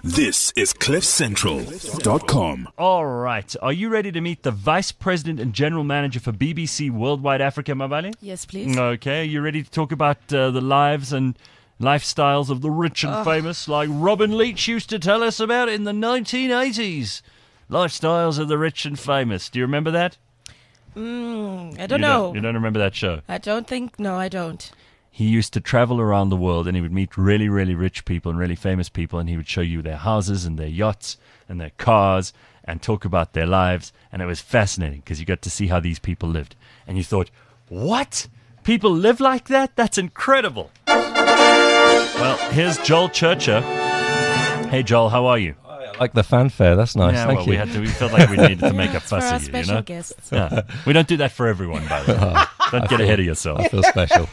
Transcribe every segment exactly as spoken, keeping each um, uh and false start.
This is cliff central dot com. All right. Are you ready to meet the Vice President and General Manager for B B C Worldwide Africa, Mavali? Yes, please. Okay. Are you ready to talk about uh, the lives and lifestyles of the rich and Oh. famous, like Robin Leach used to tell us about in the nineteen eighties? Lifestyles of the rich and famous. Do you remember that? Mm, I don't you know. Don't, you don't remember that show? I don't think. No, I don't. He used to travel around the world and he would meet really, really rich people and really famous people, and he would show you their houses and their yachts and their cars and talk about their lives. And it was fascinating because you got to see how these people lived. And you thought, what? People live like that? That's incredible. Well, here's Joel Churcher. Hey, Joel, how are you? I like the fanfare. That's nice. Yeah, Thank well, you. we had to. We felt like we needed to make a It's for fuss our of you, you special know? guests. Yeah. We don't do that for everyone, by the way. Don't get ahead of yourself. I feel special.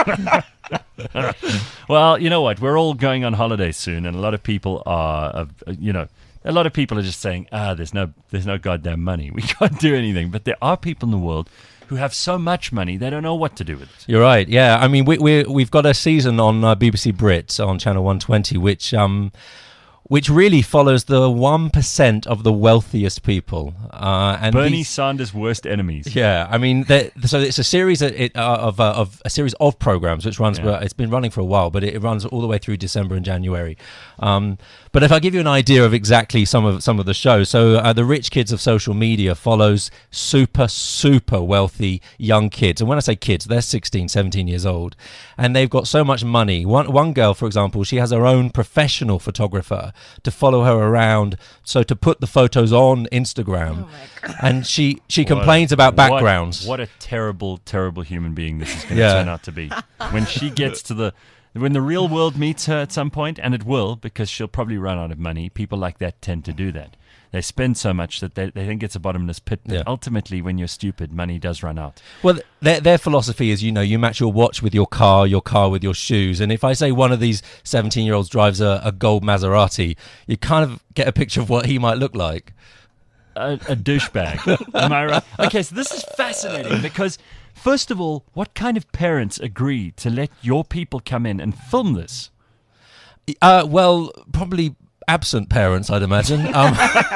Well, you know what? We're all going on holiday soon, and a lot of people are, uh, you know, a lot of people are just saying, ah, there's no, there's no goddamn money. We can't do anything. But there are people in the world who have so much money they don't know what to do with it. You're right. Yeah. I mean, we, we we've got a season on uh, B B C Brit on Channel one twenty, which um. which really follows the one percent of the wealthiest people. Uh, and Bernie these, Sanders' worst enemies. Yeah, I mean, so it's a series of, it, uh, of, uh, of a series of programs which runs. Yeah. It's been running for a while, but it, it runs all the way through December and January. Um, but if I give you an idea of exactly some of some of the shows, so uh, the Rich Kids of Social Media follows super super wealthy young kids, and when I say kids, they're sixteen, seventeen years old, and they've got so much money. One one girl, for example, she has her own professional photographer to follow her around, so to put the photos on Instagram. Oh my God. And she she What complains a- about what- backgrounds. What, a terrible, terrible human being this is going to Yeah. turn out to be. When she gets to the, when the real world meets her at some point, and it will, because she'll probably run out of money. People like that tend to do that. They spend so much that they, they think it's a bottomless pit. But Yeah. ultimately, when you're stupid, money does run out. Well, their their philosophy is, you know, you match your watch with your car, your car with your shoes. And if I say one of these seventeen-year-olds drives a, a gold Maserati, you kind of get a picture of what he might look like. A, a douchebag. Am I right? Okay, so this is fascinating because, first of all, what kind of parents agree to let your people come in and film this? Uh, well, probably absent parents, I'd imagine. Um,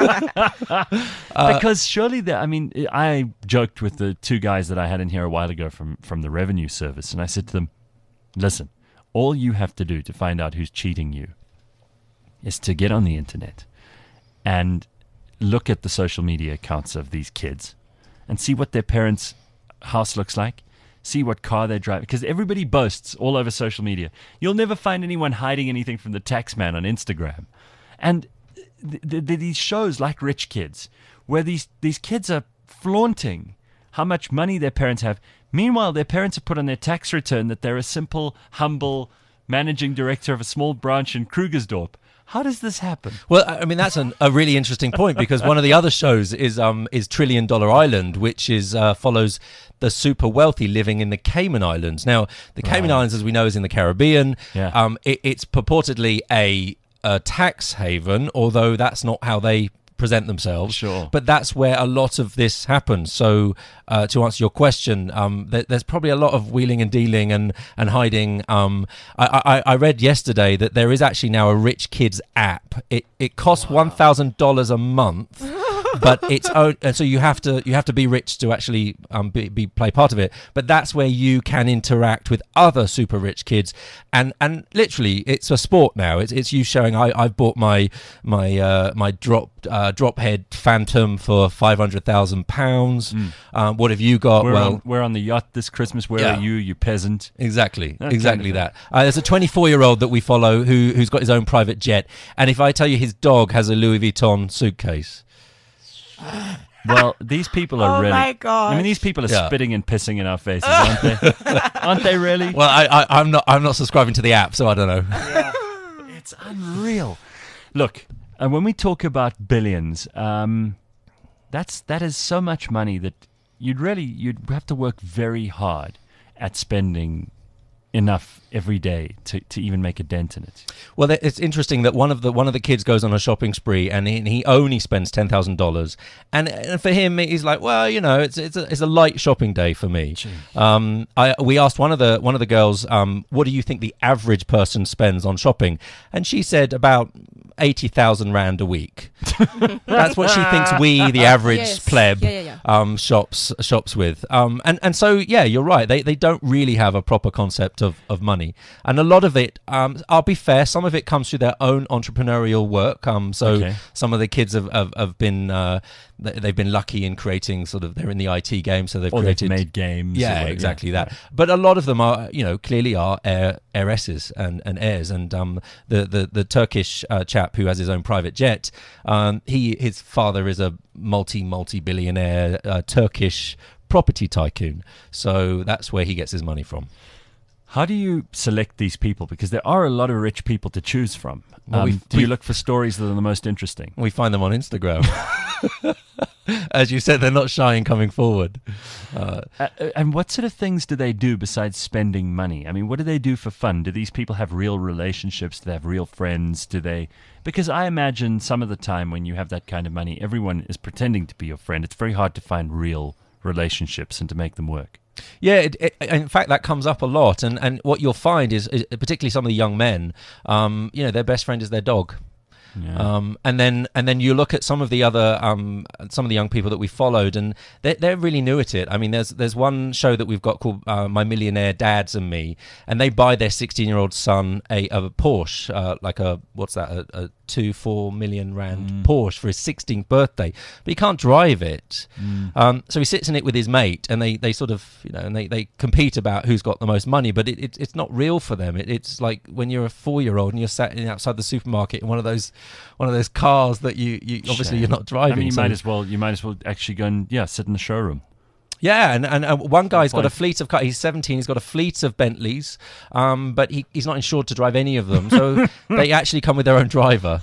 Because surely, the, I mean, I joked with the two guys that I had in here a while ago from, from the revenue service, and I said to them, listen, all you have to do to find out who's cheating you is to get on the internet and look at the social media accounts of these kids and see what their parents' house looks like, see what car they drive, because everybody boasts all over social media. You'll never find anyone hiding anything from the tax man on Instagram. And th- th- th- these shows like Rich Kids, where these, these kids are flaunting how much money their parents have. Meanwhile, their parents have put on their tax return that they're a simple, humble managing director of a small branch in Krugersdorp. How does this happen? Well, I I mean, that's an, a really interesting point, because one of the other shows is um is Trillion Dollar Island, which is uh, follows the super wealthy living in the Cayman Islands. Now, the Cayman Right. Islands, as we know, is in the Caribbean. Yeah. Um, it, it's purportedly a, a tax haven, although that's not how they present themselves. Sure. But that's where a lot of this happens. So uh, to answer your question, um, th- there's probably a lot of wheeling and dealing and, and hiding. Um, I, I, I read yesterday that there is actually now a Rich Kids app. It it costs one thousand dollars a month. But it's own, and so you have to you have to be rich to actually um, be, be play part of it. But that's where you can interact with other super rich kids, and, and literally it's a sport now. It's it's you showing I I've bought my my uh, my drop uh, drop head Phantom for five hundred thousand pounds. Um, what have you got? We're, well, on, we're on the yacht this Christmas. Where Yeah. are you, you peasant? Exactly, That kind exactly of that. Uh, there's a twenty-four-year-old that we follow who who's got his own private jet, and if I tell you his dog has a Louis Vuitton suitcase. Well, these people are Oh really. my gosh. I mean, these people are Yeah. spitting and pissing in our faces, aren't they? Aren't they really? Well, I, I I'm not I'm not subscribing to the app, so I don't know. It's unreal. Look, and when we talk about billions, um, that's that is so much money that you'd really you'd have to work very hard at spending enough every day to, to even make a dent in it. Well, it's interesting that one of the one of the kids goes on a shopping spree and he, and he only spends ten thousand dollars, and and for him he's like, well, you know, it's it's a, it's a light shopping day for me. Um, I we asked one of the one of the girls, um, what do you think the average person spends on shopping, and she said about eighty thousand rand a week. That's what she thinks we, the average Yes. pleb, Yeah, yeah, yeah. um, shops shops with. Um, and and so yeah, you're right. They they don't really have a proper concept of, of money, and a lot of it. Um, I'll be fair. Some of it comes through their own entrepreneurial work. Um, so Okay. some of the kids have have, have been uh, they- they've been lucky in creating sort of they're in the I T game, so they've Or they've created made games. or yeah, whatever. exactly Yeah. that. But a lot of them are, you know, clearly are heir, heiresses and, and heirs. And um, the the the Turkish uh, chap who has his own private jet, um, he his father is a multi multi billionaire uh, Turkish property tycoon. So that's where he gets his money from. How do you select these people? Because there are a lot of rich people to choose from. Well, Um, we've- do you we've- look for stories that are the most interesting? We find them on Instagram. As you said, they're not shy in coming forward. Uh, Uh, uh, and what sort of things do they do besides spending money? I mean, what do they do for fun? Do these people have real relationships? Do they have real friends? Do they? Because I imagine some of the time when you have that kind of money, everyone is pretending to be your friend. It's very hard to find real relationships and to make them work. Yeah, it, it, in fact, that comes up a lot, and, and what you'll find is, is, particularly some of the young men, um, you know, their best friend is their dog. Yeah. Um, and then and then you look at some of the other um, some of the young people that we followed, and they're, they're really new at it. I mean, there's there's one show that we've got called uh, My Millionaire Dads and Me, and they buy their sixteen year old son a, a Porsche, uh, like a what's that, a, a two four million rand Mm. Porsche for his sixteenth birthday, but he can't drive it. Mm. Um, so he sits in it with his mate, and they, they sort of you know and they, they compete about who's got the most money, but it, it it's not real for them. It, it's like when you're a four year old and you're sat in outside the supermarket in one of those one of those cars that you, you obviously Shame. you're not driving. I mean, you so- might as well. You might as well actually go and yeah, sit in the showroom. Yeah, and, and uh, one guy's got a point. fleet of cars. He's seventeen. He's got a fleet of Bentleys, um, but he, he's not insured to drive any of them. So they actually come with their own driver.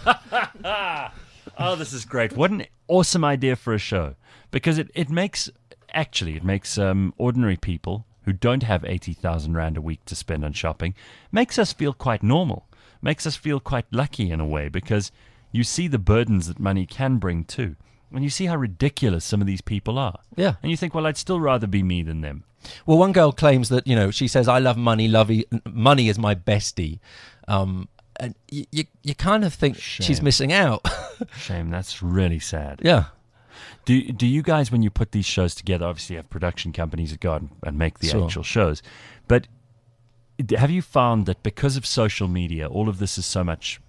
Oh, this is great. What an awesome idea for a show. Because it, it makes, actually, it makes um, ordinary people who don't have eighty thousand rand a week to spend on shopping, makes us feel quite normal. Makes us feel quite lucky in a way, because you see the burdens that money can bring too. And you see how ridiculous some of these people are. Yeah. And you think, well, I'd still rather be me than them. Well, one girl claims that, you know, she says, I love money, lovey, money is my bestie. Um, and you, you, you kind of think she's Shame. missing out. Shame. That's really sad. Yeah. Do do you guys, when you put these shows together, obviously you have production companies that go out and, and make the Sure. actual shows, but d- have you found that because of social media, all of this is so much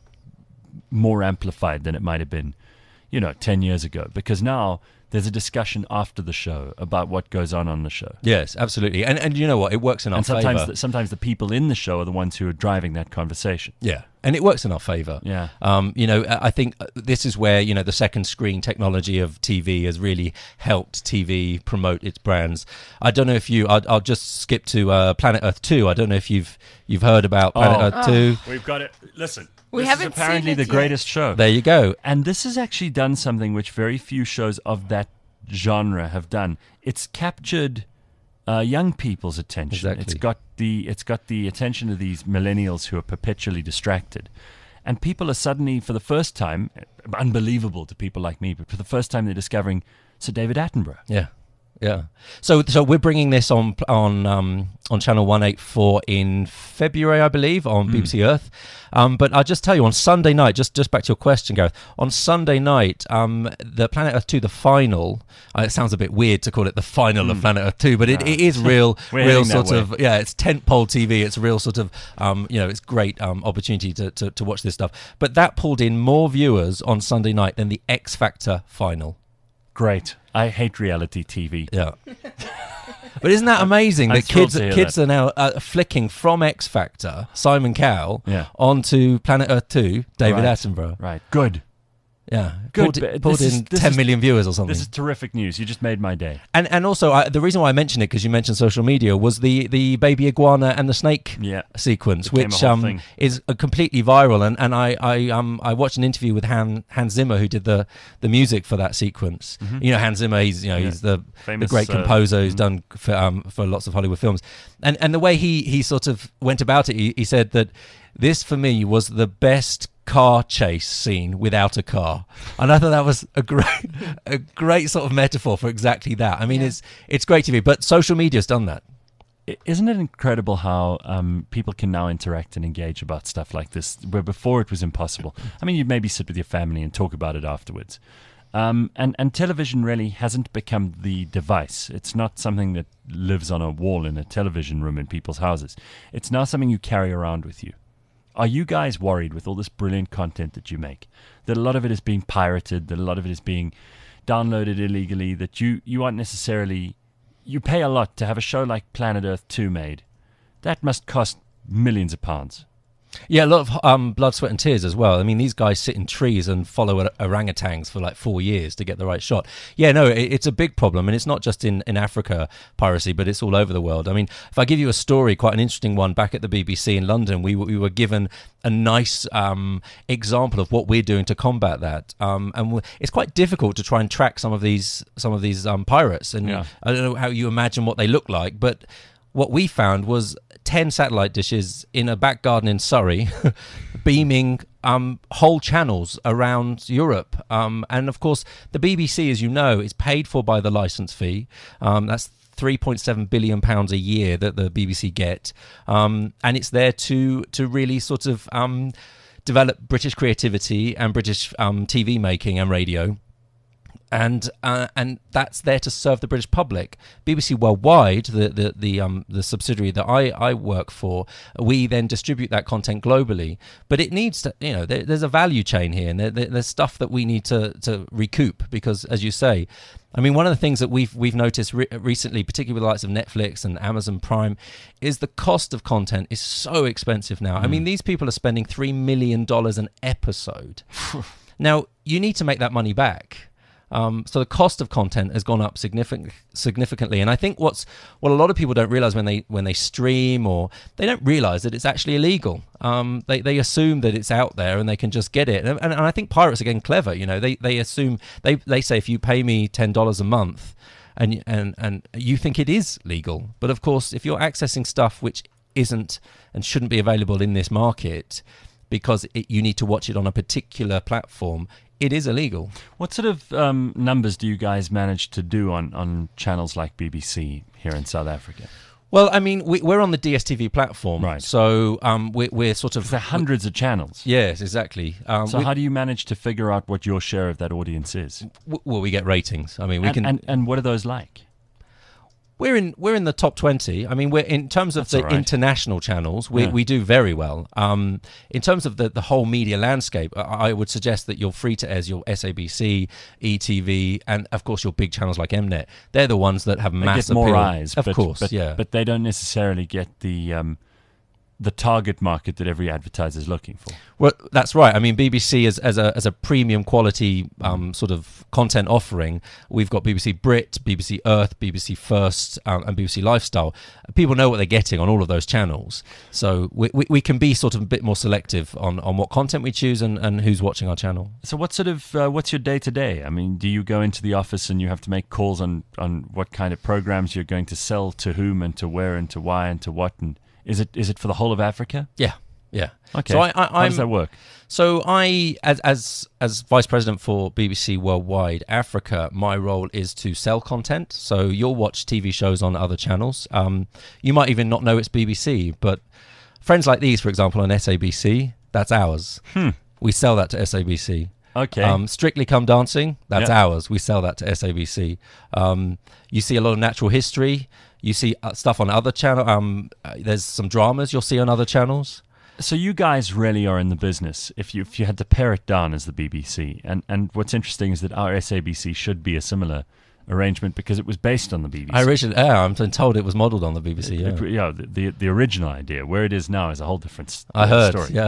more amplified than it might have been, you know, ten years ago? Because now there's a discussion after the show about what goes on on the show. Yes, absolutely. And and you know what? It works in our And sometimes, favour. the, sometimes the people in the show are the ones who are driving that conversation. Yeah. And it works in our favour. Yeah. Um, you know, I I think this is where, you know, the second screen technology of T V has really helped T V promote its brands. I don't know if you, I'll, I'll just skip to uh, Planet Earth two. I don't know if you've you've heard about Planet Oh. Earth two. We've got it. Listen, We this haven't is apparently seen the it yet. greatest show. There you go. And this has actually done something which very few shows of that genre have done. It's captured uh, young people's attention. Exactly. It's got the it's got the attention of these millennials who are perpetually distracted. And people are suddenly, for the first time, unbelievable to people like me, but for the first time they're discovering Sir David Attenborough. Yeah, yeah. So, so we're bringing this on on um, on channel one eighty-four in February, I believe, on B B C Earth. Um, but I'll just tell you, on Sunday night, just just back to your question, Gareth. On Sunday night, um, the Planet Earth two, the final. Uh, it sounds a bit weird to call it the final of Planet Earth two, but it, it is real, We're real heading that sort way. of yeah. It's tentpole T V. It's a real sort of um, you know, it's great um, opportunity to, to to watch this stuff. But that pulled in more viewers on Sunday night than the X Factor final. Great. I hate reality T V. Yeah. But isn't that amazing I'm that thrilled kids to hear kids that. are now uh, flicking from X Factor, Simon Cowell, Yeah. onto Planet Earth two, David Right. Attenborough? Right. Good. Yeah, Good, pulled, but pulled this in is- this ten is- million viewers or something. This is terrific news. You just made my day. And and also I, the reason why I mentioned it, because you mentioned social media, was the the baby iguana and the snake Yeah. sequence, Became a which whole um thing. is uh, completely viral. And and I I um I watched an interview with Han Hans Zimmer, who did the the music for that sequence. You know Hans Zimmer, he's you know Mm-hmm. Yeah. he's the Famous, the great uh, composer who's mhm. done for um for lots of Hollywood films. And and the way he he sort of went about it, he, he said that this for me was the best car chase scene without a car, and I thought that was a great a great sort of metaphor for exactly that. I mean, Yeah. it's it's great T V, but social media's done that. I- Isn't it incredible how um, people can now interact and engage about stuff like this, where before it was impossible? I mean, you'd maybe sit with your family and talk about it afterwards. Um, and, and television really hasn't become the device. It's not something that lives on a wall in a television room in people's houses. It's now something you carry around with you. Are you guys worried with all this brilliant content that you make, that a lot of it is being pirated, that a lot of it is being downloaded illegally, that you, you aren't necessarily... You pay a lot to have a show like Planet Earth two made. That must cost millions of pounds. Yeah, a lot of um, blood, sweat, and tears as well. I mean, these guys sit in trees and follow or- orangutans for like four years to get the right shot. Yeah, no, it, it's a big problem, and it's not just in, in Africa, piracy, but it's all over the world. I mean, if I give you a story, quite an interesting one, back at the B B C in London, we, w- we were given a nice um, example of what we're doing to combat that. Um, and w- it's quite difficult to try and track some of these some of these um, pirates. And Yeah. I don't know how you imagine what they look like, but what we found was ten satellite dishes in a back garden in Surrey beaming um, whole channels around Europe. Um, and of course, the B B C, as you know, is paid for by the license fee. Um, that's three point seven billion pounds a year that the B B C get. Um, and it's there to, to really sort of um, develop British creativity and British um, T V making and radio. And uh, and that's there to serve the British public. B B C Worldwide, the the the um the subsidiary that I, I work for, we then distribute that content globally. But it needs to, you know, there, there's a value chain here, and there, there, there's stuff that we need to to recoup because, as you say, I mean, one of the things that we've we've noticed re- recently, particularly with the likes of Netflix and Amazon Prime, is the cost of content is so expensive now. I mean, these people are spending three million dollars an episode. Now, you need to make that money back. Um, so the cost of content has gone up significant, significantly, and I think what's what a lot of people don't realize when they when they stream, or they don't realize that it's actually illegal. Um, they they assume that it's out there and they can just get it, and, and, and I think pirates are getting clever. You know, they they assume they they say if you pay me ten dollars a month, and and and you think it is legal, but of course if you're accessing stuff which isn't and shouldn't be available in this market because it, you need to watch it on a particular platform, it is illegal. What sort of um, numbers do you guys manage to do on, on channels like B B C here in South Africa? Well, I mean, we, we're on the D S T V platform, Right. So um, we're, we're sort of... There are hundreds of channels. Yes, exactly. Um, So we, how do you manage to figure out what your share of that audience is? w- well, we get ratings. I mean, we and, can... and, and what are those like? We're in we're in the top twenty. I mean, we're in terms of That's the all right. international channels, we, Yeah. we do very well. Um, in terms of the, the whole media landscape, I, I would suggest that your free to airs, your S A B C, E T V, and of course your big channels like Mnet, they're the ones that have They mass get more appeal. eyes, of but, course, but, yeah. but they don't necessarily get the um, the target market that every advertiser is looking for. Well, that's right. I mean, B B C as, as a as a premium quality um, sort of content offering, we've got B B C Brit, B B C Earth, B B C First, um, and B B C Lifestyle. People know what they're getting on all of those channels, so we, we, we can be sort of a bit more selective on, on what content we choose and, and who's watching our channel. So what sort of uh, what's your day to day? I mean, do you go into the office and you have to make calls on, on what kind of programs you're going to sell to whom and to where and to why and to what? And is it is it for the whole of Africa? Yeah, yeah. Okay. So I, I, How I'm, does that work? So I, as as as vice president for B B C Worldwide Africa, my role is to sell content. So you'll watch T V shows on other channels. Um, you might even not know it's B B C, but Friends Like These, for example, on S A B C, that's ours. Hmm. We sell that to S A B C. Okay. Um, Strictly Come Dancing, that's Yeah. ours. We sell that to S A B C. Um, you see a lot of natural history. You see uh, stuff on other channel. Um, uh, there's some dramas you'll see on other channels. So you guys really are in the business. If you if you had to pare it down as the B B C, and and what's interesting is that our S A B C should be a similar arrangement because it was based on the B B C. I originally, yeah, I'm told it was modelled on the B B C. It- Yeah, it- yeah, the, the the original idea. Where it is now is a whole different s- I heard. story. Yeah,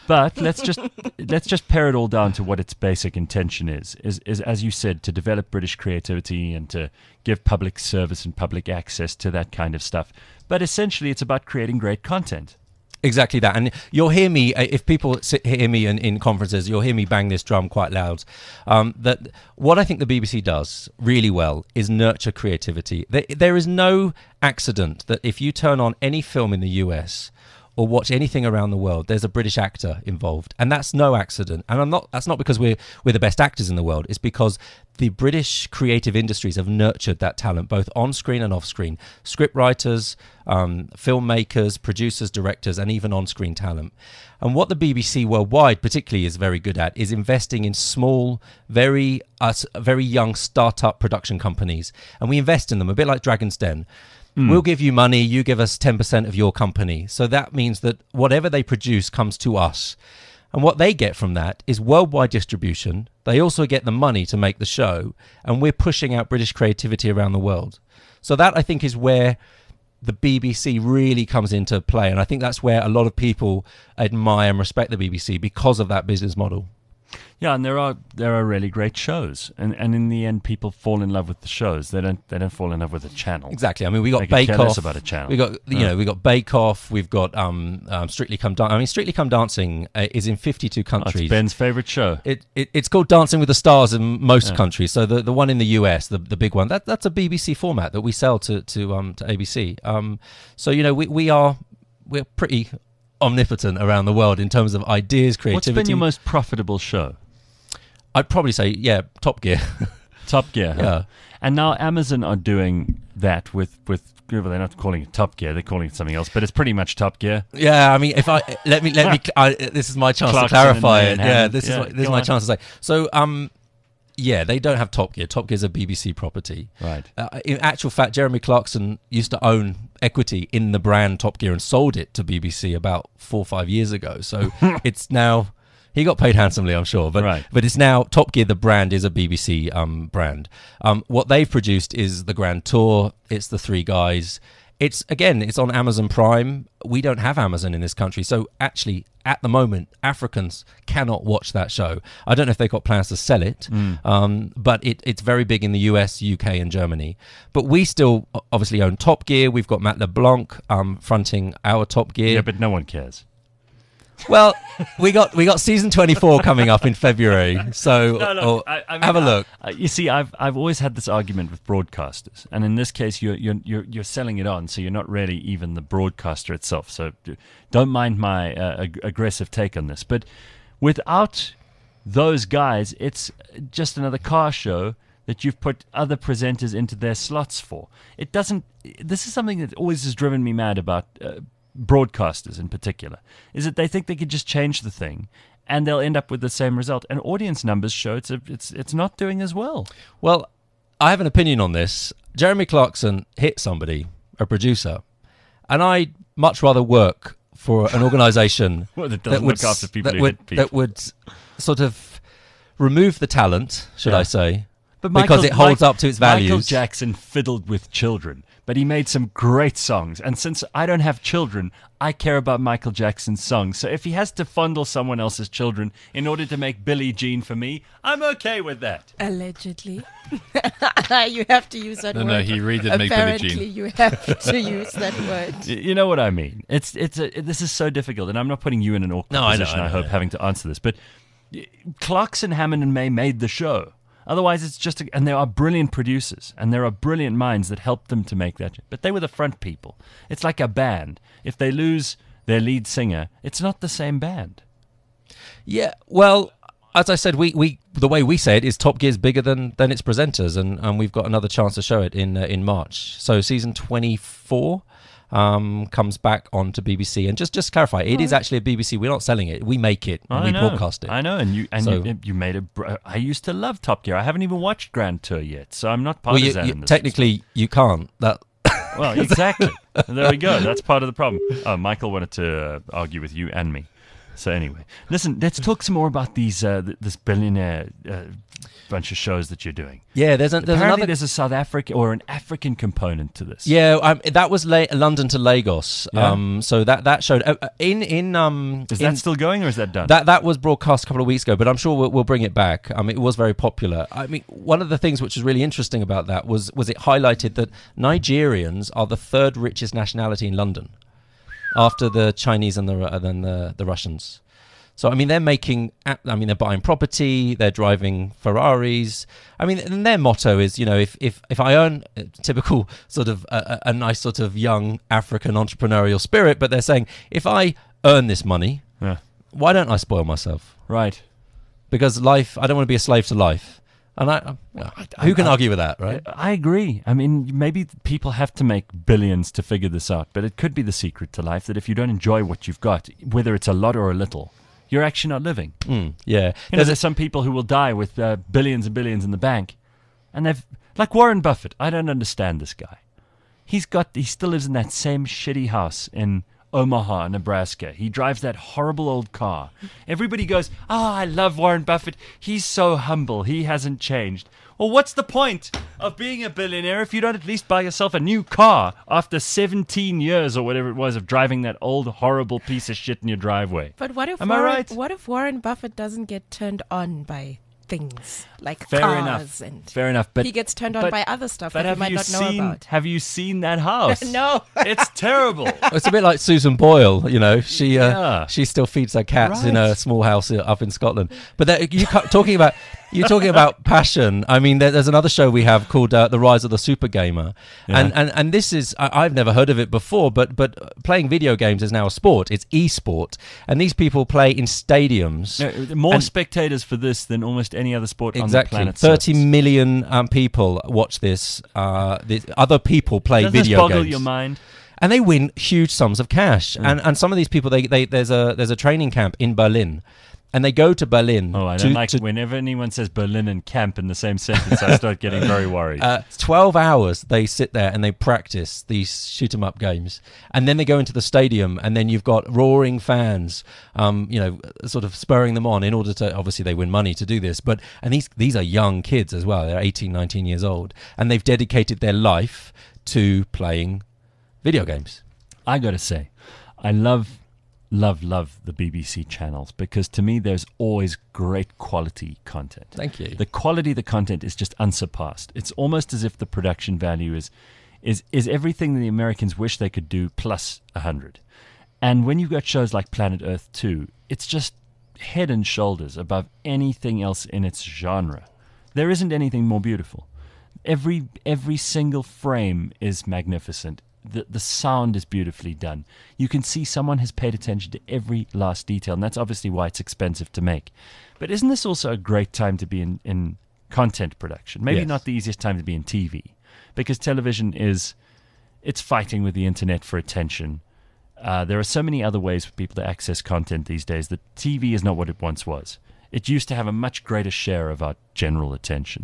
But let's just let's just pare it all down to what its basic intention is. Is is as you said, to develop British creativity and to give public service and public access to that kind of stuff. But essentially, it's about creating great content. Exactly that. And you'll hear me, uh, if people sit, hear me in, in conferences, you'll hear me bang this drum quite loud. Um, that what I think the B B C does really well is nurture creativity. There, there is no accident that if you turn on any film in the U S or watch anything around the world, there's a British actor involved. And that's no accident. And I'm not. That's not because we're, we're the best actors in the world. It's because the British creative industries have nurtured that talent, both on screen and off screen. Script writers, um, filmmakers, producers, directors, and even on screen talent. And what the B B C worldwide particularly is very good at is investing in small, very, uh, very young startup production companies. And we invest in them, a bit like Dragon's Den. Mm. We'll give you money, you give us ten percent of your company. So that means that whatever they produce comes to us. And what they get from that is worldwide distribution. They also get the money to make the show. And we're pushing out British creativity around the world. So that, I think, is where the B B C really comes into play. And I think that's where a lot of people admire and respect the B B C because of that business model. Yeah, and there are there are really great shows, and and in the end, people fall in love with the shows. They don't they don't fall in love with a channel. Exactly. I mean, we got They could Bake care less Off. about a channel. We got you Yeah. know we got Bake Off. We've got um, um Strictly Come Dancing. I mean, Strictly Come Dancing uh, is in fifty-two Oh, countries. it's Ben's favorite show. It, it it's called Dancing with the Stars in most Yeah. countries. So the, the one in the U S, the the big one, that that's a B B C format that we sell to to um to A B C. Um, so you know we we are we're pretty omnipotent around the world in terms of ideas, creativity. What's been your most profitable show? I'd probably say yeah, Top Gear. Top Gear. Huh? Yeah. And now Amazon are doing that with with. Well, they're not calling it Top Gear; they're calling it something else. But it's pretty much Top Gear. Yeah, I mean, if I let me let me, I, this is my chance Clarkson to clarify and it. Manhattan. Yeah, this Yeah, is what, this is go my on. chance to say. So, um, yeah, they don't have Top Gear. Top Gear is a B B C property. Right. Uh, in actual fact, Jeremy Clarkson used to own equity in the brand Top Gear and sold it to B B C about four or five years ago. So it's now. He got paid handsomely, I'm sure, but Right. but it's now Top Gear. The brand is a B B C um, brand. Um, what they've produced is the Grand Tour. It's the Three Guys. It's again, it's on Amazon Prime. We don't have Amazon in this country, so actually, at the moment, Africans cannot watch that show. I don't know if they've got plans to sell it, um, but it, it's very big in the U S, U K, and Germany. But we still o- obviously own Top Gear. We've got Matt LeBlanc um, fronting our Top Gear. Yeah, but no one cares. Well, we got we got season twenty-four coming up in February, so No, look, or- I, I mean, have a I- look. I- you see, I've I've always had this argument with broadcasters, and in this case, you're you're you're, you're selling it on, so you're not really even the broadcaster itself. So d- don't mind my uh, ag- aggressive take on this, but without those guys, it's just another car show that you've put other presenters into their slots for. It doesn't. This is something that always has driven me mad about. Uh, broadcasters in particular, is that they think they could just change the thing and they'll end up with the same result, and audience numbers show it's a, it's it's not doing as well. Well, I have an opinion on this. Jeremy Clarkson hit somebody, a producer, and I'd much rather work for an organisation Well, that doesn't would look after people that who would hit people. that would sort of remove the talent, should Yeah. I say? But because Michael- it holds Mike- up to its Michael values. Jackson fiddled with children, but he made some great songs. And since I don't have children, I care about Michael Jackson's songs. So if he has to fondle someone else's children in order to make Billie Jean for me, I'm okay with that. Allegedly. You have to use that No, word. no, he really did make Billie Apparently, Jean. you have to use that word. Y- You know what I mean? It's it's a, this is so difficult, and I'm not putting you in an awkward No, I know, position. I I, know, hope I know. having to answer this, but y- Clarkson, Hammond, and May made the show. Otherwise, it's just a, and there are brilliant producers and there are brilliant minds that helped them to make that. But they were the front people. It's like a band. If they lose their lead singer, it's not the same band. Yeah, well, as I said, we, we the way we say it is Top Gear's bigger than than its presenters, and, and we've got another chance to show it in uh, in March. So season twenty-four um, comes back onto B B C, and just just clarify, it is actually a B B C. We're not selling it; we make it, and I we know, broadcast it. I know, and you and So- you, you made a. br- I used to love Top Gear. I haven't even watched Grand Tour yet, so I'm not Well, you, partisan. you, in this technically, you can't. That Well, exactly. There we go. That's part of the problem. Oh, Michael wanted to uh, argue with you and me. So anyway, listen. Let's talk some more about these. Uh, th- this billionaire uh, bunch of shows that you're doing. Yeah, there's, a, there's Apparently another. there's a South African or an African component to this. Yeah, um, that was La- London to Lagos. Yeah. Um, so that that showed uh, uh, in in um. Is in, that still going or is that done? That that was broadcast a couple of weeks ago, but I'm sure we'll, we'll bring it back. I mean, it was very popular. I mean, one of the things which was really interesting about that was was it highlighted that Nigerians are the third richest nationality in London, after the Chinese and the uh, then the the Russians. So I mean, they're making. I mean, they're buying property. They're driving Ferraris. I mean, and their motto is, you know, if if if I earn a typical sort of a, a nice sort of young African entrepreneurial spirit, but they're saying if I earn this money, Yeah. why don't I spoil myself? Right. Because life, I don't want to be a slave to life. And I, I who can I- argue with that, right? I agree. I mean, maybe people have to make billions to figure this out, but it could be the secret to life that if you don't enjoy what you've got, whether it's a lot or a little, you're actually not living. Mm, yeah. You know, There's there's some people who will die with uh, billions and billions in the bank, and they've like Warren Buffett. I don't understand this guy. He's got he still lives in that same shitty house in Omaha, Nebraska. He drives that horrible old car. Everybody goes, "Ah, I love Warren Buffett. He's so humble. He hasn't changed." Well, what's the point of being a billionaire if you don't at least buy yourself a new car after seventeen years or whatever it was of driving that old horrible piece of shit in your driveway? But what if Am I Warren, right? what if Warren Buffett doesn't get turned on by things like Fair cars enough. and Fair enough. But he gets turned on but- by other stuff But that have we might you not know seen? about. Have you seen that house? No. It's terrible. It's a bit like Susan Boyle, you know. She uh, Yeah. she still feeds her cats in Right. a small house uh, up in Scotland. But that, you ca- talking about you're talking about passion. I mean, there, there's another show we have called uh, The Rise of the Super Gamer, Yeah. and, and and this is I, I've never heard of it before. But but playing video games is now a sport. It's e-sport, and these people play in stadiums. No, more And- spectators for this than almost any other sport on the Exactly, planet. thirty million um, people watch this. Uh, the other people play Does video this boggle games. your mind? And they win huge sums of cash. And and some of these people, they, they there's a there's a training camp in Berlin, and they go to Berlin. Oh, I to, don't like to, whenever anyone says Berlin and camp in the same sentence. I start getting very worried. uh, twelve hours they sit there and they practice these shoot 'em up games, and then they go into the stadium, and then you've got roaring fans, um, you know, sort of spurring them on in order to obviously they win money to do this. But and these these are young kids as well. They're eighteen, nineteen years old, and they've dedicated their life to playing video games. I got to say, I love, love, love the B B C channels because to me there's always great quality content. Thank you. The quality of the content is just unsurpassed. It's almost as if the production value is is is everything the Americans wish they could do plus a hundred. And when you've got shows like Planet Earth two, it's just head and shoulders above anything else in its genre. There isn't anything more beautiful. Every every single frame is magnificent. The the sound is beautifully done. You can see someone has paid attention to every last detail, and that's obviously why it's expensive to make. But isn't this also a great time to be in, in content production? Maybe Yes. not the easiest time to be in T V, because television is it's fighting with the internet for attention. Uh, there are so many other ways for people to access content these days that T V is not what it once was. It used to have a much greater share of our general attention.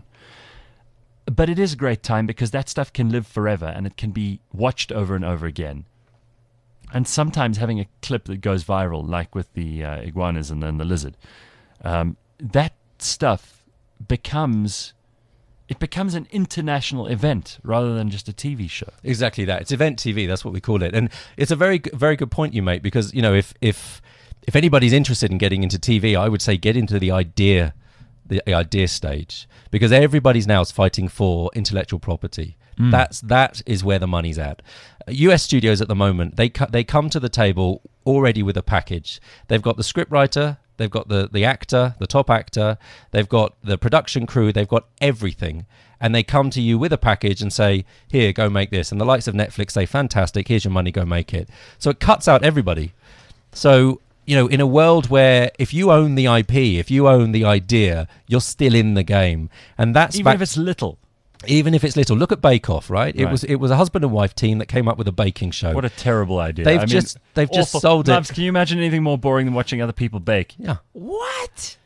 But it is a great time because that stuff can live forever and it can be watched over and over again. And sometimes having a clip that goes viral, like with the uh, iguanas and then the lizard, um, that stuff becomes it becomes an international event rather than just a T V show. Exactly that. It's event T V. That's what we call it. And it's a very, g- very good point you make because, you know, if if if anybody's interested in getting into T V, I would say get into the idea, the idea stage, because everybody's now is fighting for intellectual property. That's that is where the money's at. U S studios at the moment, they cu- they come to the table already with a package. They've got the scriptwriter, they've got the the actor, the top actor, they've got the production crew, they've got everything, and they come to you with a package and say, "Here, go make this." And the likes of Netflix say, "Fantastic, here's your money, go make it." So it cuts out everybody. So, you know, in a world where if you own the I P, if you own the idea, you're still in the game, and that's Even back- if it's little. even if it's little. Look at Bake Off, right? It Right. was it was a husband and wife team that came up with a baking show. What a terrible idea. They've I mean, just- they've just awful. sold it. Mubs, can you imagine anything more boring than watching other people bake? yeah. What?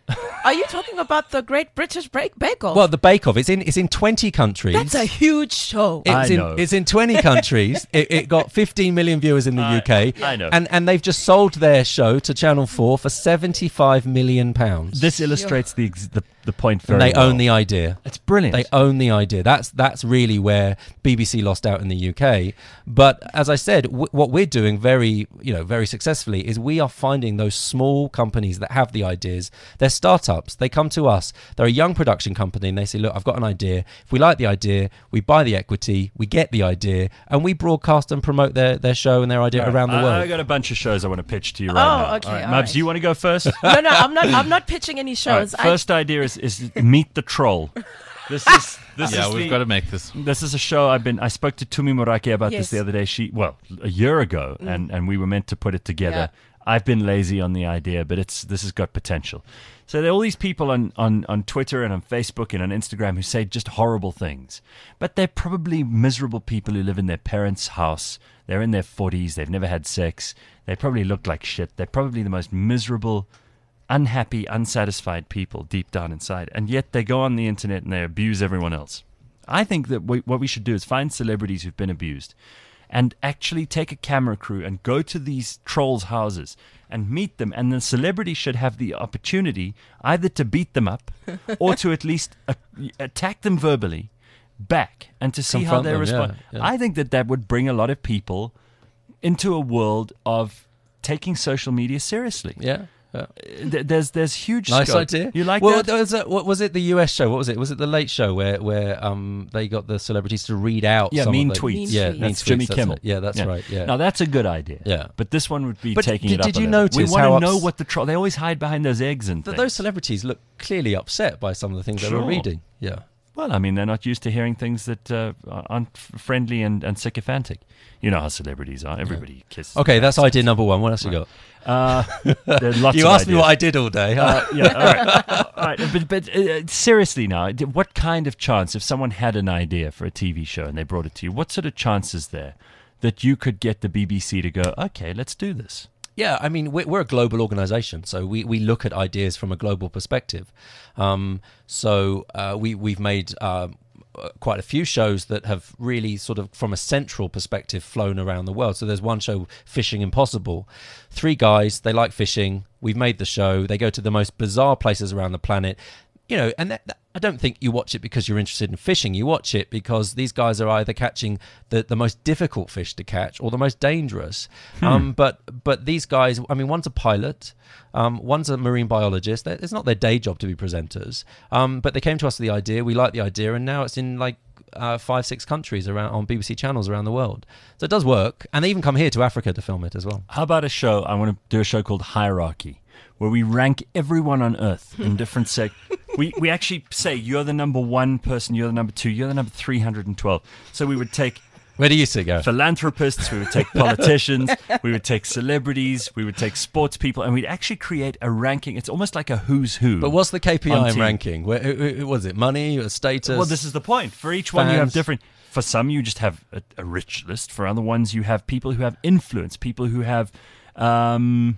Are you talking about the Great British Break Bake Off? Well, the Bake Off, it's in it's in twenty countries. That's a huge show. I It's in, know. it's in twenty countries. It, it got fifteen million viewers in the I- U K. I know. And and they've just sold their show to Channel four for seventy-five million pounds. This illustrates the, ex- the the point very and they well. own the idea. It's brilliant. They own the idea. That's that's really where B B C lost out in the U K. But as I said, w- what we're doing very, you know, very successfully is we are finding those small companies that have the ideas. They're startups. They come to us. They're a young production company, and they say, "Look, I've got an idea. If we like the idea, we buy the equity, we get the idea, and we broadcast and promote their, their show and their idea around the I, world." I got a bunch of shows I want to pitch to you right Oh, now. okay, All right. all Mubs, right. you want to go first? no, no, I'm not. I'm not pitching any All right, shows. I- first idea is, is Meet the Troll. This is this Yeah, is we've the- got to make this. This is a show I've been. I spoke to Tumi Morake about Yes. this the other day. She well a year ago, and and we were meant to put it together. Yeah. I've been lazy on the idea, but it's this has got potential. So there are all these people on, on, on Twitter and on Facebook and on Instagram who say just horrible things, but they're probably miserable people who live in their parents' house. They're in their forties. They've never had sex. They probably look like shit. They're probably the most miserable, unhappy, unsatisfied people deep down inside, and yet they go on the internet and they abuse everyone else. I think that we, what we should do is find celebrities who've been abused and actually take a camera crew and go to these trolls' houses and meet them, and the celebrity should have the opportunity either to beat them up or to at least uh, attack them verbally back and to see how Confront they them, respond. yeah, yeah. I think that that would bring a lot of people into a world of taking social media seriously. Yeah. yeah. Th- There's there's huge Nice scope. idea. You like well, that? there was a, what was it? The U S show. What was it? Was it the Late Show where where um they got the celebrities to read out? Yeah, some mean of the, tweets. Mean Yeah, tweets. mean That's tweets, Jimmy that's Kimmel. it. Yeah, that's right. Yeah. Now that's a good idea. Yeah. But this one would be But taking did- it up. did a you level. notice We want how to know ups- what the troll. They always hide behind those eggs and Th- things. those celebrities look clearly upset by some of the things they were Sure. reading. Yeah. Well, I mean, they're not used to hearing things that uh, aren't f- friendly and, and sycophantic. You know how celebrities are. Everybody kisses. Okay, that's idea number one. What else you got? Uh, there are lots You of asked me ideas. what I did all day. Huh? Uh, yeah, all right. All right. But, but uh, seriously now, d- what kind of chance, if someone had an idea for a T V show and they brought it to you, what sort of chance is there that you could get the B B C to go, okay, let's do this? Yeah, I mean, we're, we're a global organization, so we, we look at ideas from a global perspective. Um, so uh, we, we've made um, uh, quite a few shows that have really sort of, from a central perspective, flown around the world. So there's one show, Fishing Impossible. Three guys, they like fishing. We've made the show. They go to the most bizarre places around the planet. You know, and that, that, I don't think you watch it because you're interested in fishing. You watch it because these guys are either catching the, the most difficult fish to catch or the most dangerous. Hmm. Um, but but these guys, I mean, one's a pilot, um, one's a marine biologist. They're- It's not their day job to be presenters. Um, but they came to us with the idea. We liked the idea, and now it's in like uh, five, six countries around on B B C channels around the world. So it does work, and they even come here to Africa to film it as well. How about a show? I want to do a show called Hierarchy, where we rank everyone on Earth in different sec. We we actually say you're the number one person, you're the number two, you're the number three hundred and twelve. So we would take Where do you sit, Gareth? philanthropists, we would take politicians, we would take celebrities, we would take sports people, and we'd actually create a ranking. It's almost like a who's who. But what's the K P on I T V. ranking? Where, who- who- was it money or status? Well, this is the point. For each one, you have Fans. different. For some, you just have a, a rich list. For other ones, you have people who have influence, people who have um,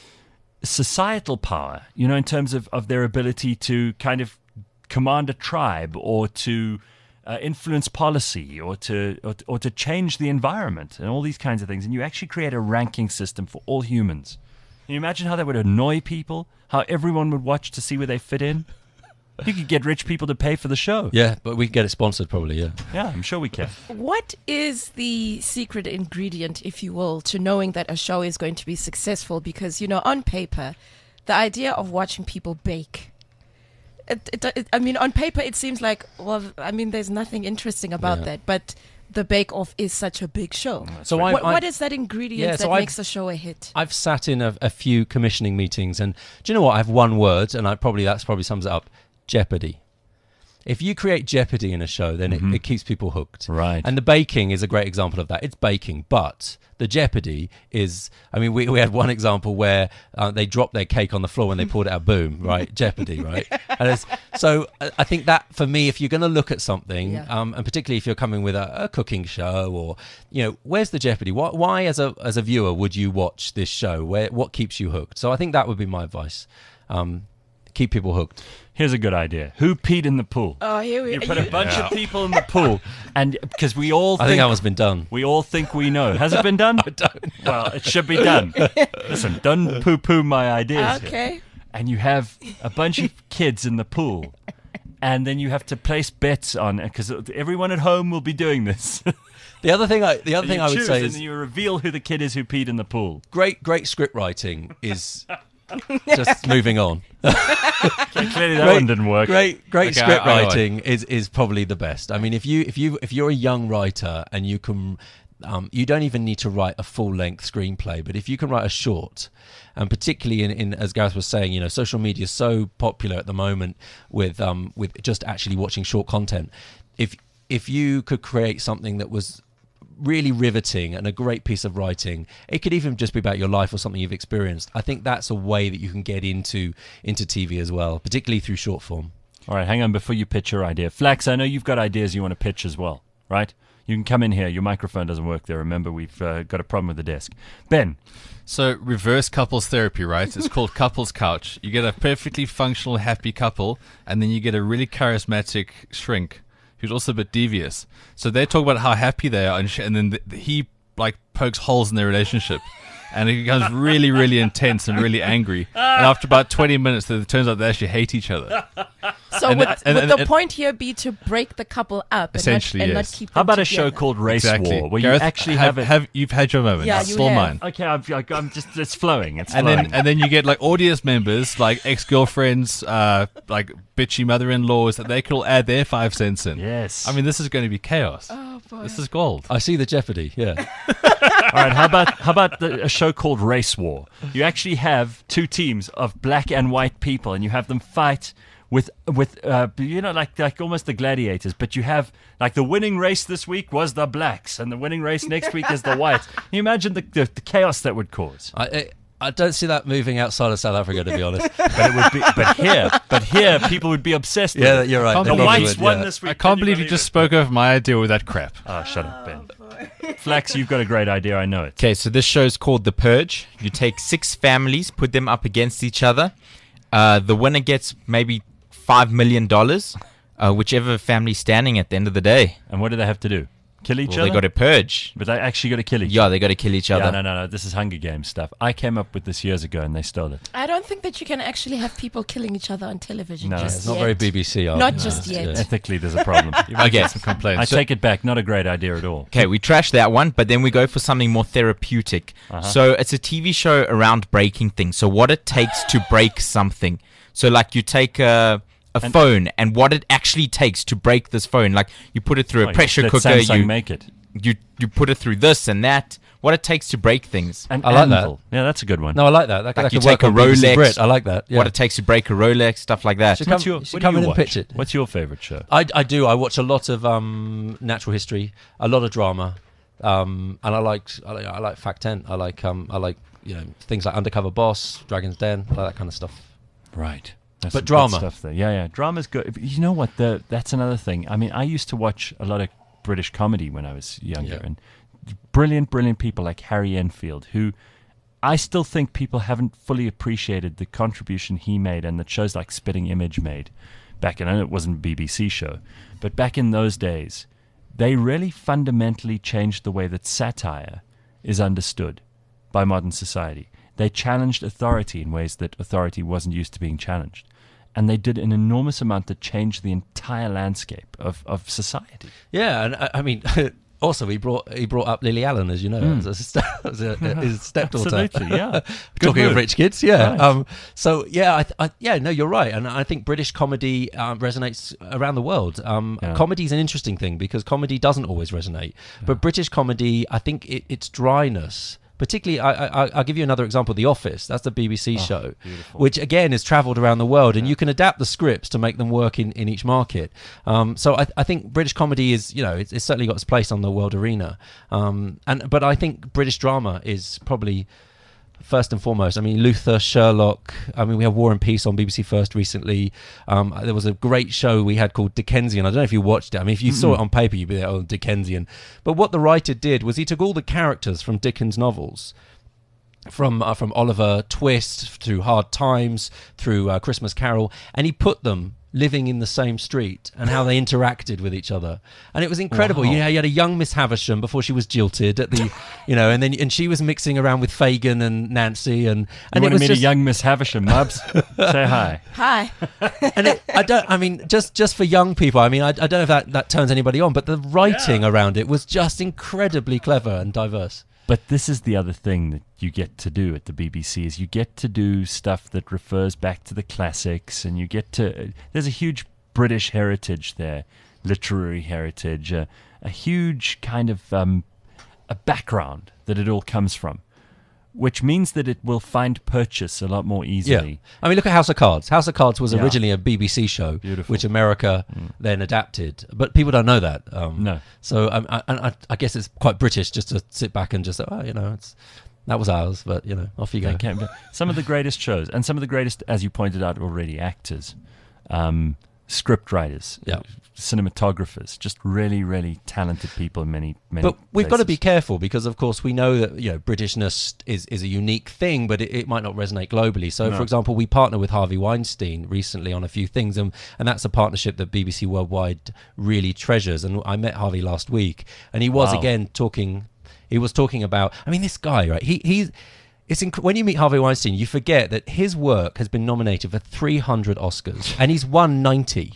societal power, you know, in terms of, of their ability to kind of command a tribe or to uh, influence policy or to, or to or to change the environment and all these kinds of things. And you actually create a ranking system for all humans. Can you imagine how that would annoy people? How everyone would watch to see where they fit in? You could get rich people to pay for the show. Yeah, but we can get it sponsored probably, yeah. Yeah, I'm sure we can. What is the secret ingredient, if you will, to knowing that a show is going to be successful? Because, you know, on paper, the idea of watching people bake, it, it, it, I mean, on paper, it seems like, well, I mean, there's nothing interesting about Yeah. that. But the Bake Off is such a big show. So right. I, What, I, what is that ingredient Yeah, that so I've- makes a show a hit? I've sat in a, a few commissioning meetings, and do you know what? I have one word, and I probably that's probably sums it up: jeopardy. If you create jeopardy in a show, then it, it keeps people hooked. Right. And the baking is a great example of that. It's baking, but the jeopardy is, I mean, we, we had one example where uh, they dropped their cake on the floor when they poured it out, boom, right? Jeopardy, right? And it's, so I I think that for me, if you're going to look at something, Yeah. um, and particularly if you're coming with a, a cooking show or, you know, where's the jeopardy? Why, why as a as a viewer would you watch this show? Where What keeps you hooked? So I think that would be my advice. Um, keep people hooked. Here's a good idea. Who peed in the pool? Oh, here we You are. put a bunch of people in the pool, and because we all I think, think that one's been done. we all think we know. Has it been done? I don't know. Well, it should be done. Listen, don't poo-poo my ideas. here. Okay. And you have a bunch of kids in the pool, and then you have to place bets on because everyone at home will be doing this. The other thing I the other And thing you I would choose, say and is then you reveal who the kid is who peed in the pool. great great script writing is just moving on. Clearly, that Great- one didn't work. Great, great Okay, script I- I- writing is, is probably the best. I mean, if you if you if you're a young writer and you can, um, you don't even need to write a full length screenplay, but if you can write a short, and particularly in, in as Gareth was saying, you know, social media is so popular at the moment with um with just actually watching short content. If if you could create something that was really riveting and a great piece of writing, it could even just be about your life or something you've experienced. I think that's a way that you can get into into T V as well, particularly through short form. All right, hang on before you pitch your idea. Flax, I know you've got ideas you want to pitch as well, right? You can come in here. Your microphone doesn't work there. Remember, we've uh, got a problem with the desk. Ben, So reverse couples therapy, right? It's called Couples Couch. You get a perfectly functional, happy couple, and then you get a really charismatic shrink who's also a bit devious. So they talk about how happy they are, and, sh- and then th- he like pokes holes in their relationship, and it becomes really, really intense and really angry. And after about twenty minutes, it turns out they actually hate each other. So And- would, and- would and- the and- point here be to break the couple up and, not, Essentially, and not yes. keep them how about a show together? called Race Exactly. War, where Gareth, you actually have, have it? have you've had your moment. Yeah, It's you still have. mine. Okay, I've, I've- I'm just it's flowing. It's And flowing. then and then you get like audience members, like ex girlfriends, uh, like bitchy mother in laws, that they could all add their five cents in. Yes. I mean, this is going to be chaos. Oh, boy. This is gold. I see the jeopardy. Yeah, All right, how about how about the, a show called Race War? You actually have two teams of black and white people, and you have them fight with with uh, you know like like almost the gladiators. But you have like the winning race this week was the blacks, and the winning race next week is the whites. Can you imagine the, the, the chaos that would cause? I, I I don't see that moving outside of South Africa, to be honest. But it would be. But here, but here, people would be obsessed. Yeah, with it. you're right. The They The probably whites would, won yeah. this week. I can't Can believe you just it? spoke over my idea with that crap. Oh, shut up, Ben. Flax, you've got a great idea. I know it. Okay, so this show is called The Purge. You take six families, put them up against each other. Uh, the winner gets maybe five million dollars, uh, whichever family's standing at the end of the day. And what do they have to do? Kill each Well, other? they got to purge. But they actually got to kill each Yeah, other. they got to kill each other. Yeah, no, no, no. This is Hunger Games stuff. I came up with this years ago, and they stole it. I don't think that you can actually have people killing each other on television. No, just It's not yet. very B B C. are Not they? just Yeah. yet. Ethically, there's a problem. Okay. Some complaints. I take it back. Not a great idea at all. Okay, we trash that one, but then we go for something more therapeutic. Uh-huh. So it's a T V show around breaking things. So what it takes to break something. So like you take a a And- phone and what it actually takes to break this phone. Like you put it through a Oh, pressure let cooker. Samsung You, make it. you you put it through this and that. What it takes to break things. An I like that. anvil. Yeah, that's a good one. No, I like that. That, Like that you could work take a on B B C Rolex, Brit. I like that. Yeah. What it takes to break a Rolex, stuff like that. Should What's come- your, you should what come do in you and watch? pitch it. What's your favorite show? I, I do. I watch a lot of um, natural history, a lot of drama, um, and I like I like, I like Fact ten. I like um, I like you know things like Undercover Boss, Dragon's Den, I like that kind of stuff. Right. That's But some good drama. stuff there. Yeah, yeah. Drama's good. You know what? The that's another thing. I mean, I used to watch a lot of British comedy when I was younger, Yeah. and brilliant, brilliant people like Harry Enfield, who I still think people haven't fully appreciated the contribution he made, and that shows like Spitting Image made back in. I know it wasn't a B B C show, but back in those days, they really fundamentally changed the way that satire is understood by modern society. They challenged authority in ways that authority wasn't used to being challenged. And they did an enormous amount to change the entire landscape of, of society. Yeah, and I, I mean, also he brought he brought up Lily Allen, as you know, as, a, st- as a, his stepdaughter. Absolutely, yeah. Good Talking move. of rich kids, yeah. Right. Um, so yeah, I, th- I, yeah, no, you're right, and I think British comedy um, resonates around the world. Um, Yeah. Comedy is an interesting thing because comedy doesn't always resonate, but British comedy, I think it, its dryness. Particularly, I, I, I'll give you another example. The Office, that's the B B C show, beautiful. which again has travelled around the world, and you can adapt the scripts to make them work in, in each market. Um, so I, I think British comedy is, you know, it's, it's certainly got its place on the world arena. Um, and but I think British drama is probably first and foremost. I mean, Luther, Sherlock. I mean, we have War and Peace on B B C First recently. Um, there was a great show we had called Dickensian. I don't know if you watched it. I mean, if you saw it on paper, you'd be like, oh, Dickensian. But what the writer did was he took all the characters from Dickens' novels from uh, from Oliver Twist through Hard Times, through uh, Christmas Carol, and he put them living in the same street and how they interacted with each other, and it was incredible. Wow. You know, you had a young Miss Havisham before she was jilted at the, you know, and then and she was mixing around with Fagin and Nancy, and You and want it to was meet just a young Miss Havisham, Mubs? Say hi. Hi. and it, I don't. I mean, just just for young people. I mean, I, I don't know if that that turns anybody on, but the writing around it was just incredibly clever and diverse. But this is the other thing that you get to do at the B B C is you get to do stuff that refers back to the classics, and you get to. There's a huge British heritage there, literary heritage, uh, a huge kind of um, a background that it all comes from, which means that it will find purchase a lot more easily. Yeah. I mean, look at House of Cards. House of Cards was Yeah. originally a B B C show, Beautiful. which America then adapted. But people don't know that. Um, No. So um, I, I, I guess it's quite British just to sit back and just say, oh, you know, it's that was ours, but, you know, off you go. They can be- some of the greatest shows, and some of the greatest, as you pointed out already, actors, um, script writers, Yeah. uh, cinematographers, just really, really talented people in many, many But we've got to be places. careful because, of course, we know that you know Britishness is, is a unique thing, but it, it might not resonate globally. So, No. for example, we partner with Harvey Weinstein recently on a few things, and, and that's a partnership that B B C Worldwide really treasures. And I met Harvey last week, and he was Wow. again talking. He was talking about. I mean, this guy, right? He he's. It's inc- when you meet Harvey Weinstein, you forget that his work has been nominated for three hundred Oscars, and he's won ninety.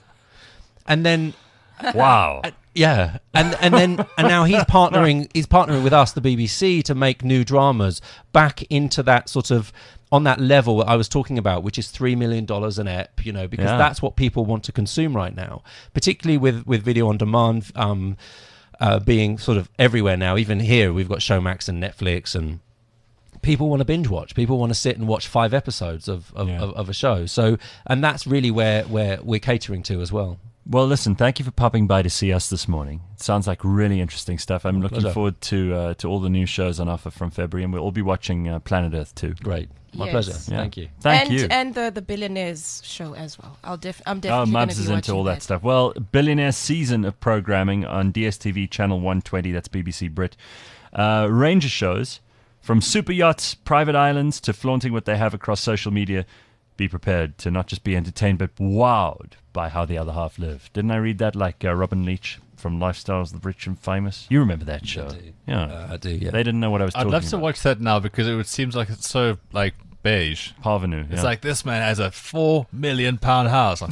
And then Wow. yeah, and and then and now he's partnering. He's partnering with us, the B B C, to make new dramas back into that sort of on that level that I was talking about, which is three million dollars an ep. You know, because Yeah. that's what people want to consume right now, particularly with with video on demand um, uh, being sort of everywhere now. Even here, we've got Showmax and Netflix and. People want to binge watch. People want to sit and watch five episodes of of, Yeah. of of a show. So, and that's really where where we're catering to as well. Well, listen, thank you for popping by to see us this morning. It sounds like really interesting stuff. I'm looking Pleasure. forward to uh, to all the new shows on offer from February, and we'll all be watching uh, Planet Earth too. Great, my Yes. pleasure. Yeah. Thank you. Thank and you. and the the billionaires show as well. I'll def- I'm Oh, definitely going Mubs to be is into watching all that, stuff. Well, Billionaire season of programming on D S T V channel one twenty. That's B B C Brit. Uh, range of shows from super yachts, private islands to flaunting what they have across social media. Be prepared to not just be entertained, but wowed by how the other half live. Didn't I read that like uh, Robin Leach from Lifestyles of the Rich and Famous? You remember that show? do. Yeah, Uh, I do, yeah. They didn't know what I was I'd talking love to about. watch that now because it would, seems like it's so like beige. Parvenu. It's yeah. like this man has a four million pound house,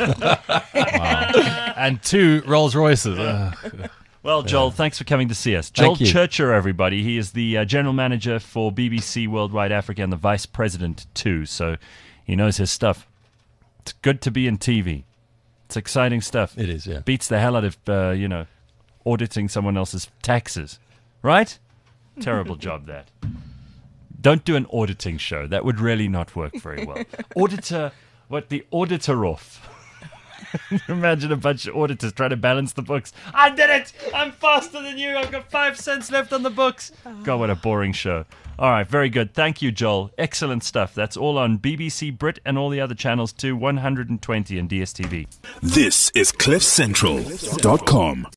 wow. and two Rolls Royces. Ugh. Well, Joel, thanks for coming to see us. Joel Thank you. Churcher, everybody. He is the uh, general manager for B B C Worldwide Africa and the vice president, too. So he knows his stuff. It's good to be in T V. It's exciting stuff. It is, yeah. Beats the hell out of, uh, you know, auditing someone else's taxes. Right? Terrible job, that. Don't do an auditing show. That would really not work very well. Auditor, what, the auditor off. Imagine a bunch of auditors trying to balance the books. I did it! I'm faster than you. I've got five cents left on the books. God, what a boring show. All right, very good. Thank you, Joel. Excellent stuff. That's all on B B C Brit and all the other channels too. one hundred twenty and D S T V. This is cliff central dot com.